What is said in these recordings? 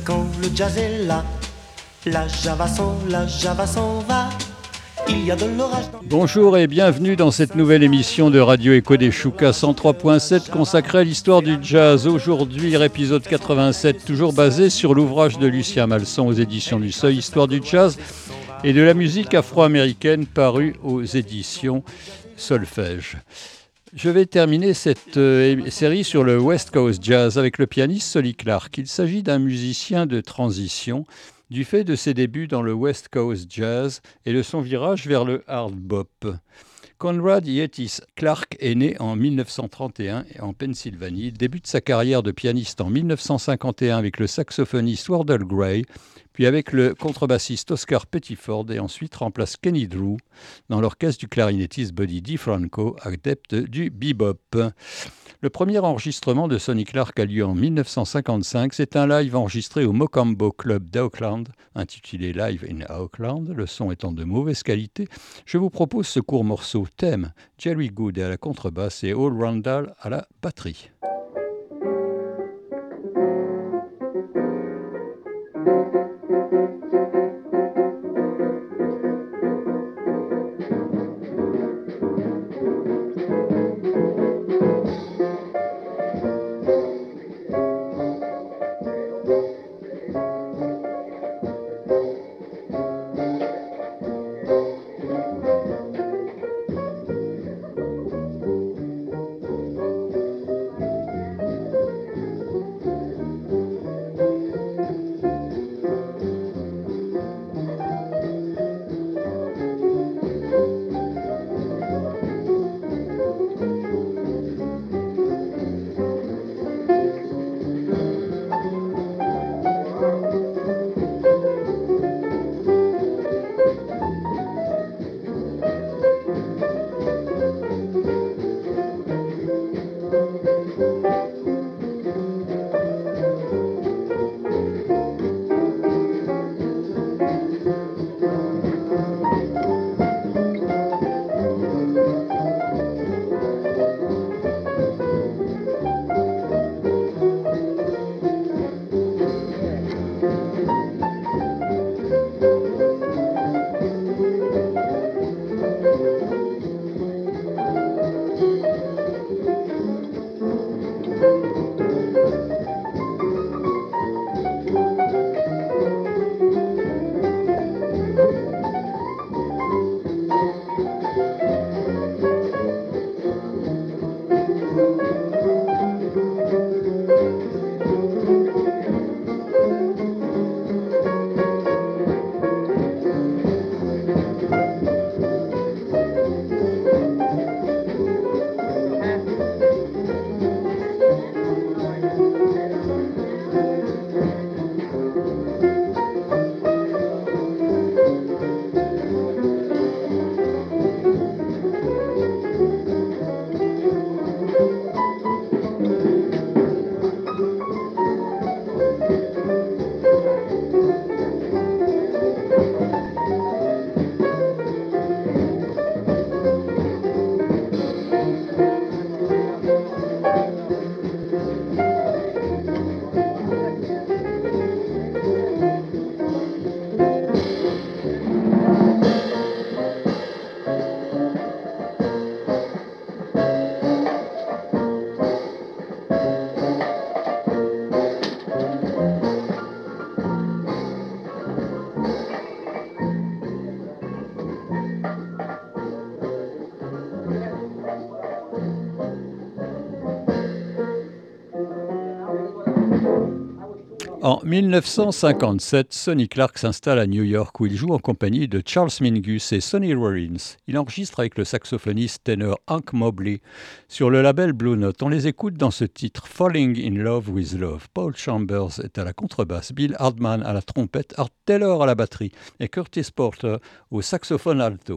Quand le jazz est là, la Java s'en va. Il y a de l'orage dans... Bonjour et bienvenue dans cette nouvelle émission de Radio Echo des Choucas 103.7 consacrée à l'histoire du jazz. Aujourd'hui, épisode 87, toujours basé sur l'ouvrage de Lucien Malson aux éditions du Seuil, Histoire du jazz et de la musique afro-américaine, paru aux éditions Solfège. Je vais terminer cette série sur le West Coast Jazz avec le pianiste Sonny Clark. Il s'agit d'un musicien de transition du fait de ses débuts dans le West Coast Jazz et de son virage vers le hard bop. Conrad Yetis Clark est né en 1931 en Pennsylvanie. Il débute sa carrière de pianiste en 1951 avec le saxophoniste Wardell Gray, puis avec le contrebassiste Oscar Pettiford et ensuite remplace Kenny Drew dans l'orchestre du clarinettiste Buddy DeFranco, adepte du bebop. Le premier enregistrement de Sonny Clark a lieu en 1955. C'est un live enregistré au Mocambo Club d'Auckland, intitulé Live in Auckland, le son étant de mauvaise qualité. Je vous propose ce court morceau thème, Jerry Good à la contrebasse et Earl Randall à la batterie. En 1957, Sonny Clark s'installe à New York où il joue en compagnie de Charles Mingus et Sonny Rollins. Il enregistre avec le saxophoniste ténor Hank Mobley sur le label Blue Note. On les écoute dans ce titre Falling in Love with Love. Paul Chambers est à la contrebasse, Bill Hardman à la trompette, Art Taylor à la batterie et Curtis Porter au saxophone alto.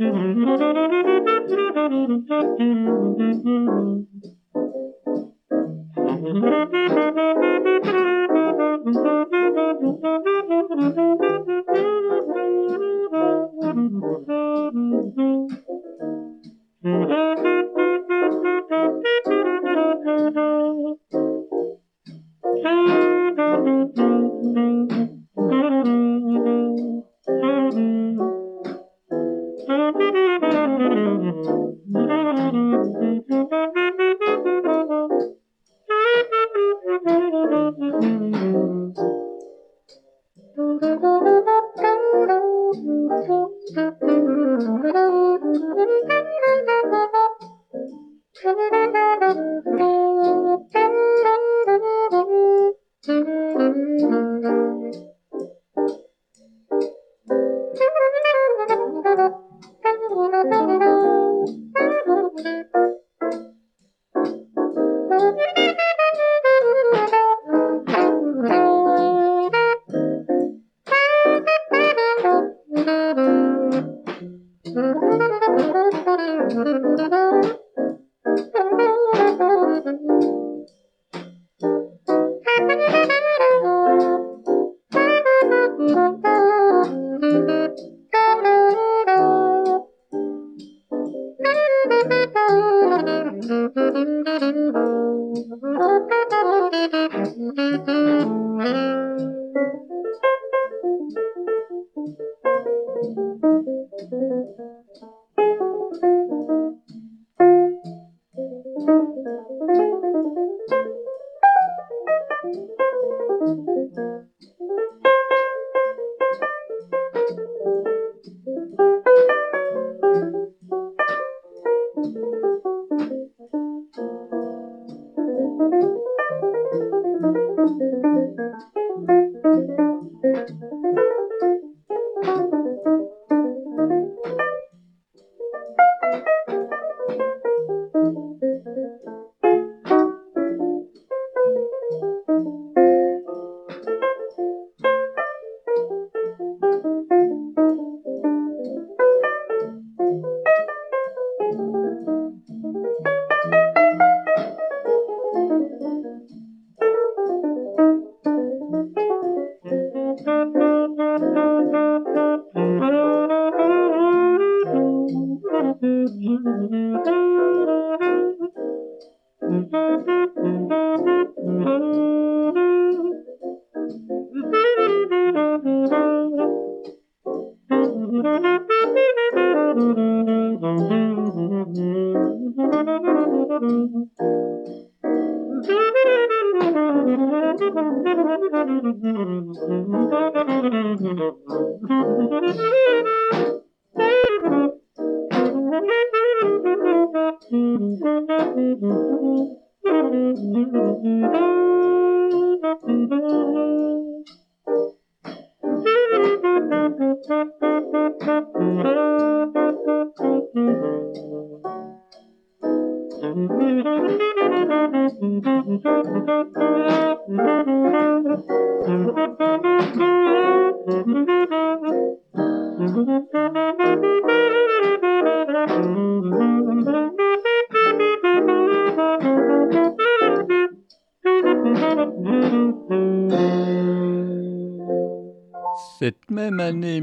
Cette même année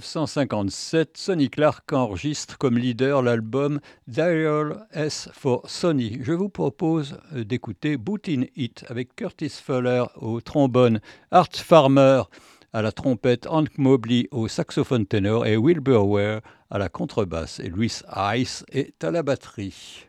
1957, Sonny Clark enregistre comme leader l'album Dial S for Sonny. Je vous propose d'écouter Bootin' It avec Curtis Fuller au trombone, Art Farmer à la trompette, Hank Mobley au saxophone ténor et Wilbur Ware à la contrebasse. Et Louis Ice est à la batterie.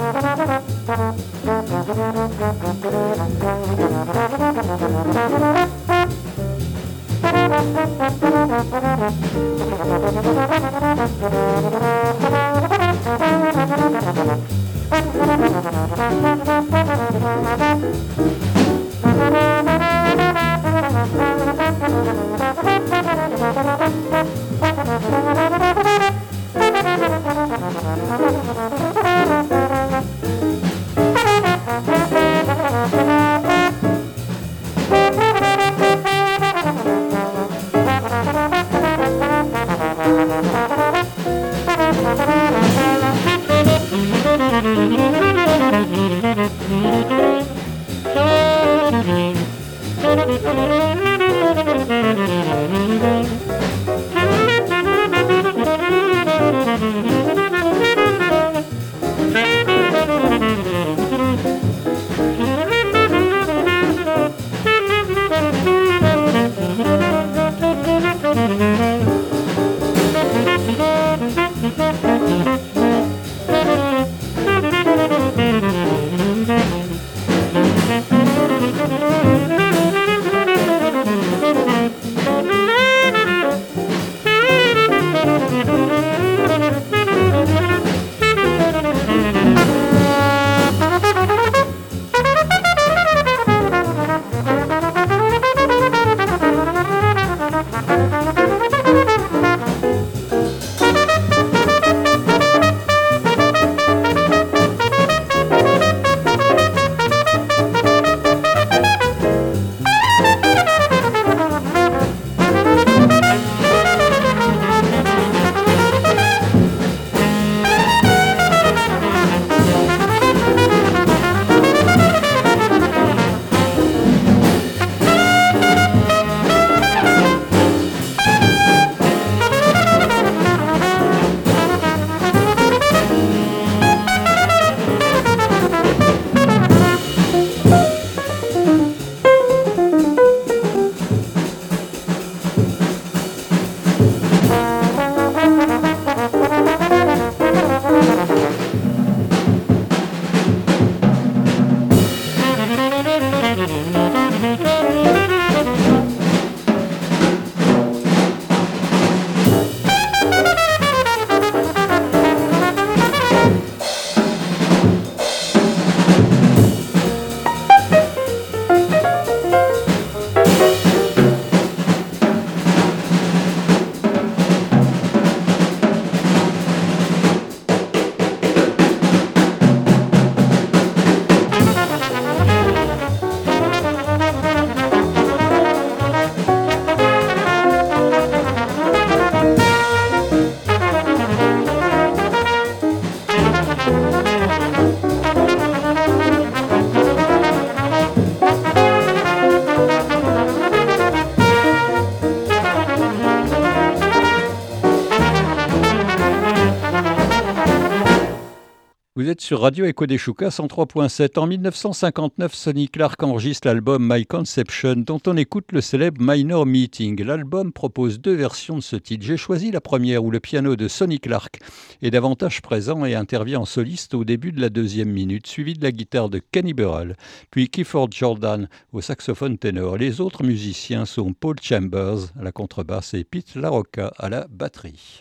Vous êtes sur Radio Echo des Choucas 103.7. En 1959, Sonny Clark enregistre l'album My Conception, dont on écoute le célèbre Minor Meeting. L'album propose deux versions de ce titre. J'ai choisi la première où le piano de Sonny Clark est davantage présent et intervient en soliste au début de la deuxième minute, suivi de la guitare de Kenny Burrell, puis Clifford Jordan au saxophone ténor. Les autres musiciens sont Paul Chambers à la contrebasse et Pete LaRocca à la batterie.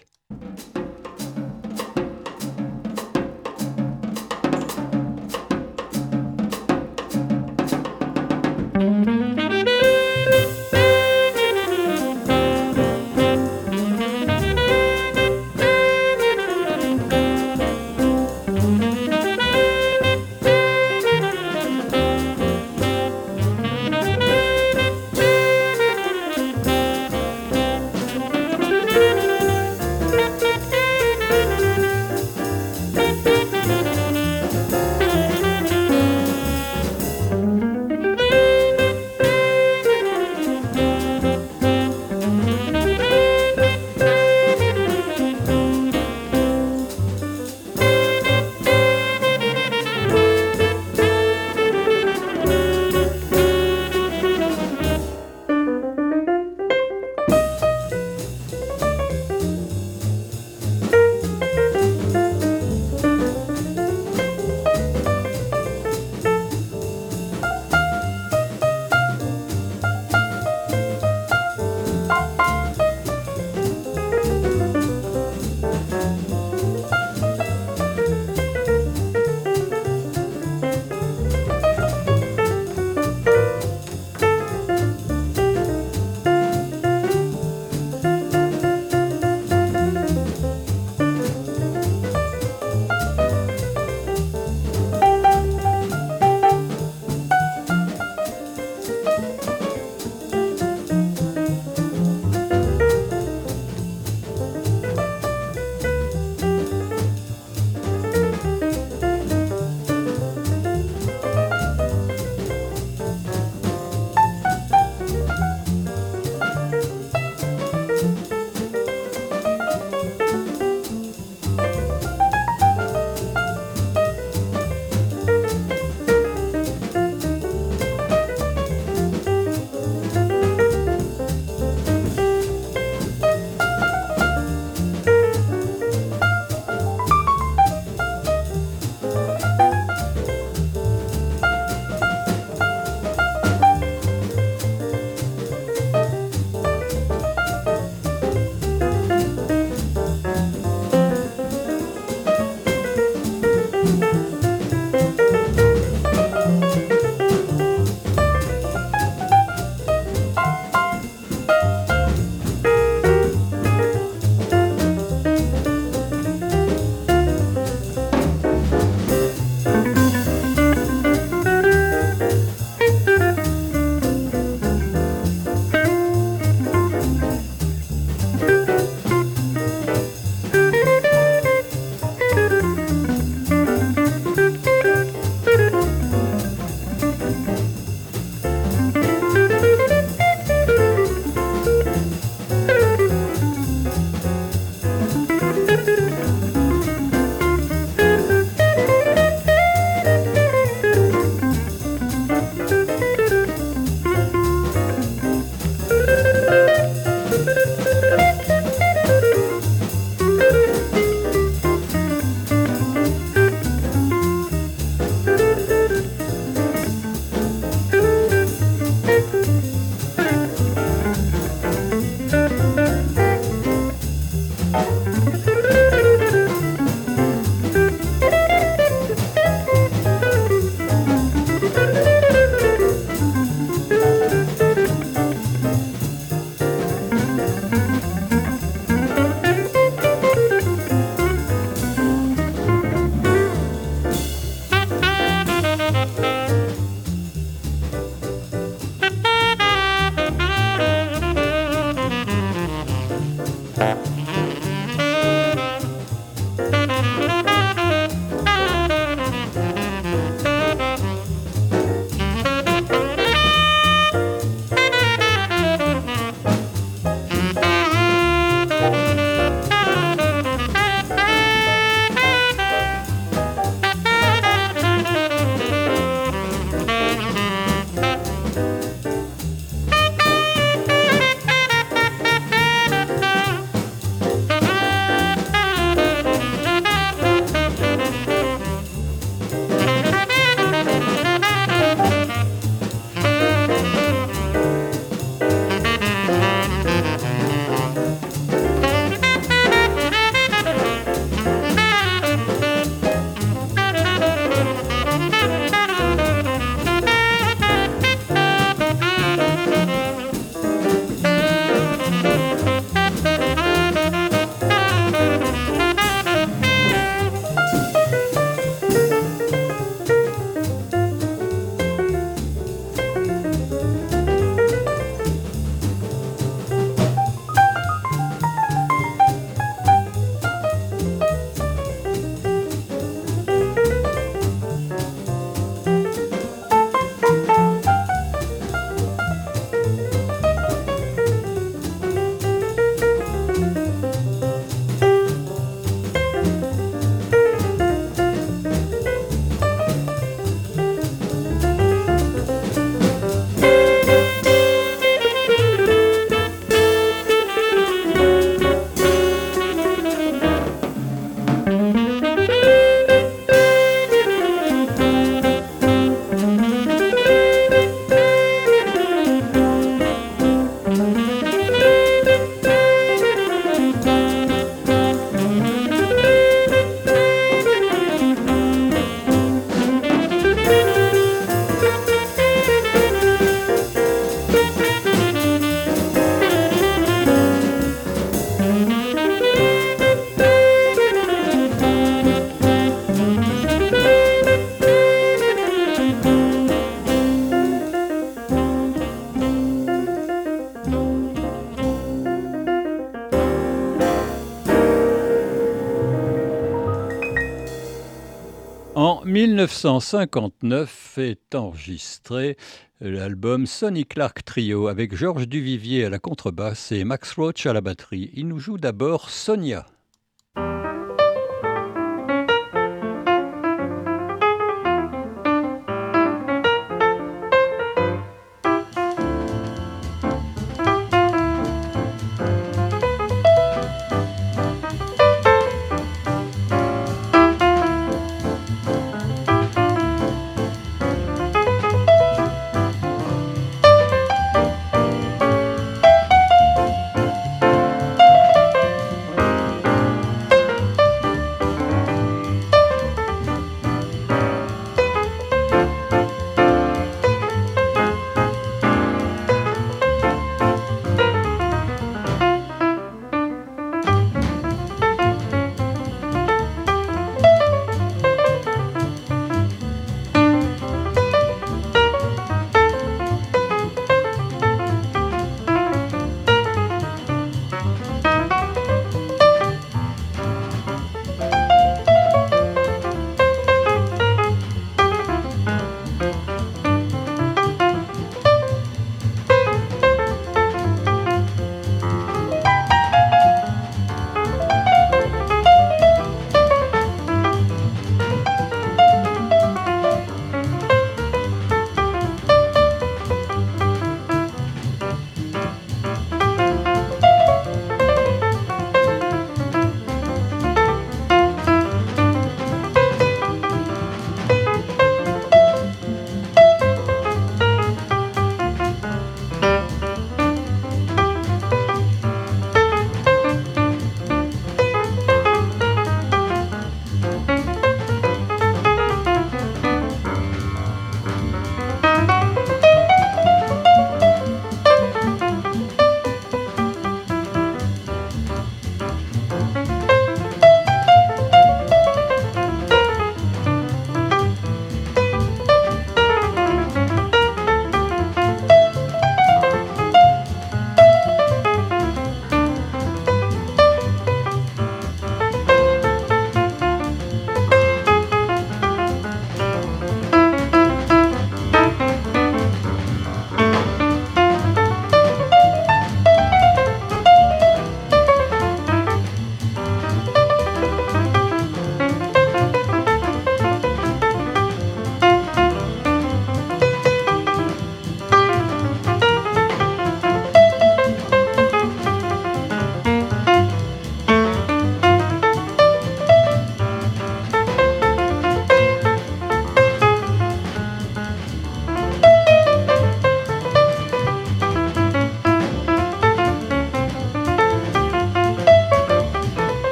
En 1959 est enregistré l'album Sonny Clark Trio avec Georges Duvivier à la contrebasse et Max Roach à la batterie. Il nous joue d'abord Sonia.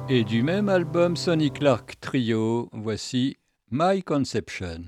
Et du même album Sonny Clark Trio, voici My Conception.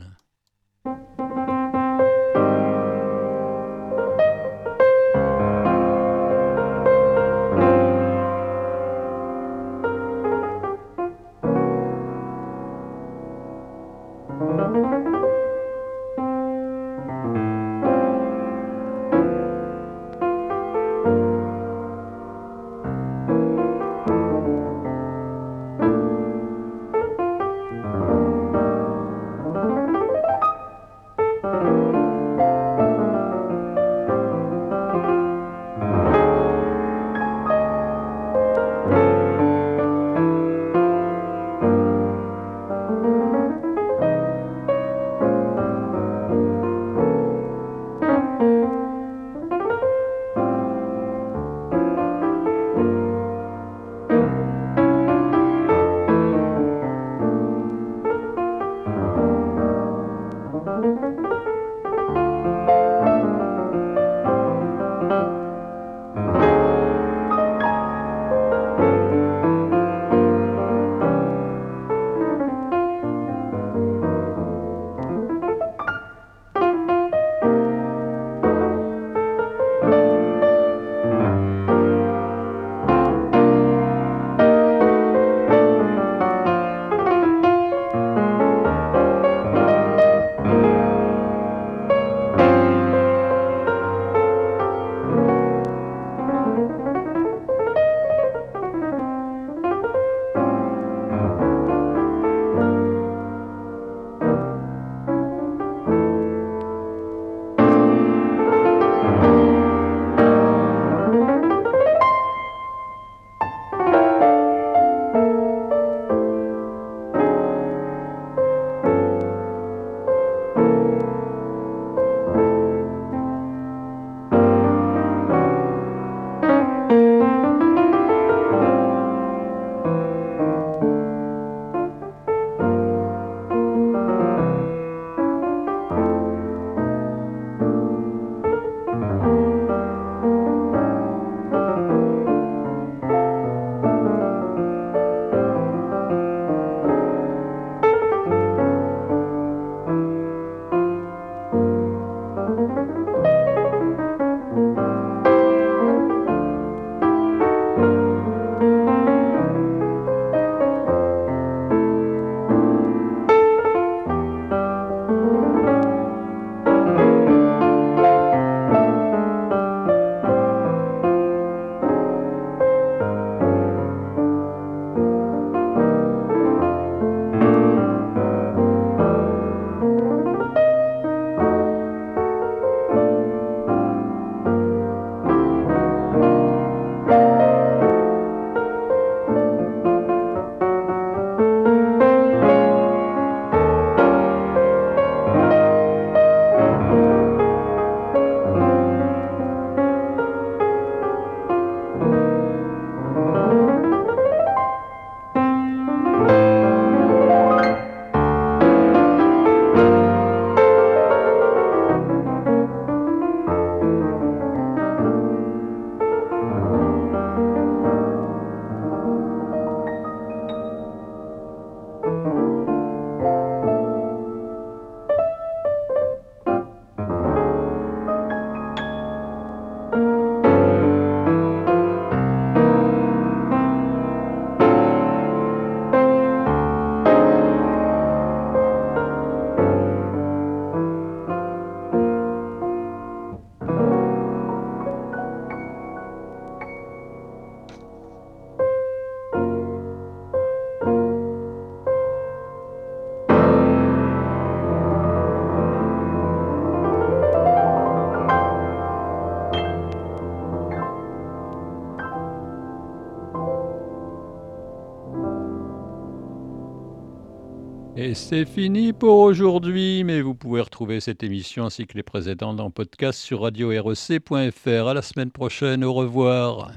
Et c'est fini pour aujourd'hui, mais vous pouvez retrouver cette émission ainsi que les précédentes en podcast sur radio-rec.fr. À la semaine prochaine, au revoir.